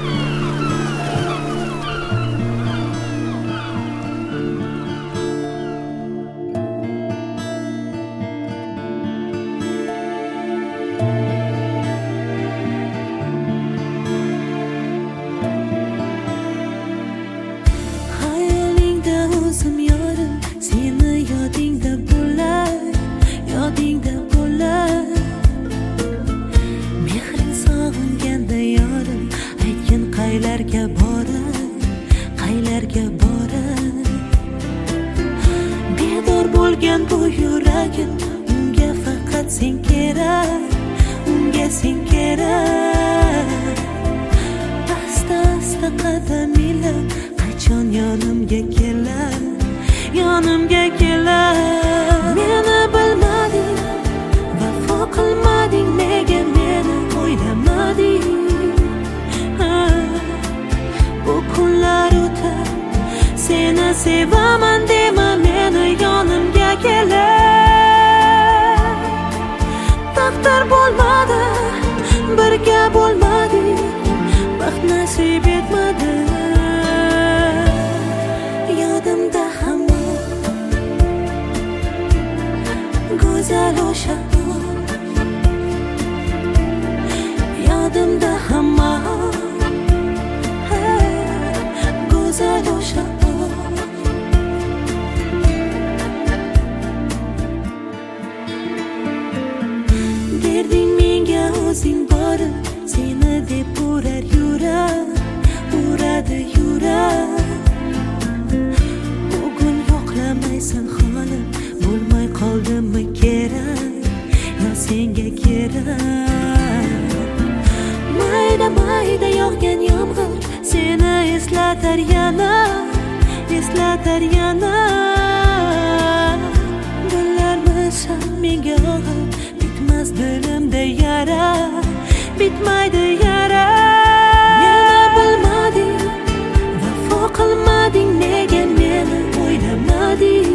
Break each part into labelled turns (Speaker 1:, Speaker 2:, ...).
Speaker 1: qaylarga borib bedor bo'lgan bu yuragim, unga faqat sen kerak, unga sen kerak. Asta asta qadaminglar qachon yonimga kelar, yonimga kelar. Meni bilmading, vafo qilmading, nega meni o'ylamading? Bu kunlar o'tib seni sevaman dema, meni yonimga kelar. Taqdir bo'lmadi, birga bo'lmadik, baxt nasib etmadi. Yodimda hamon go'zal o'sha, yodimda hamon go'zal o'sha. Derding menga o'zing borib, seni deb urar yurak, uradi yurak. Bugun yo'qlamaysan xolim, bo'lmay qoldimmi kerak, yo senga kerak. Mayda mayda yog'gan yomg'ir seni eslatar yana, eslatar yana. Gullarmisan menga og'ir, bitmas dilimda yara, bitmaydi yara. Meni bilmading, vafo qilmading, nega meni o'ylamading?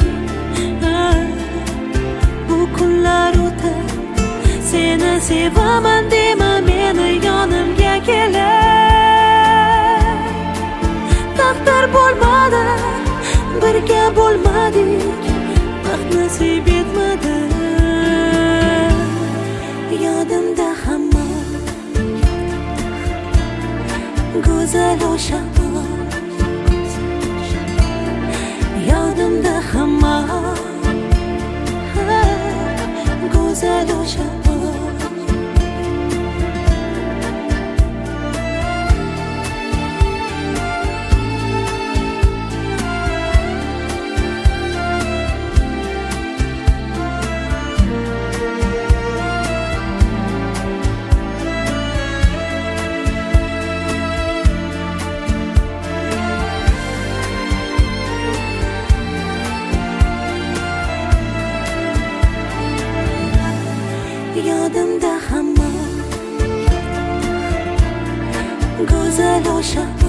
Speaker 1: Bu kunlar o'tib seni sevaman dema, meni yonimga kelar. Taqdir bo'lmadi, birga bo'lmadik, baxt nasib etmadi. Yodimda hamon go'zal o'sha, yodimda hamon go'zal o'sha. Yodimda hamon go'zal o'sha.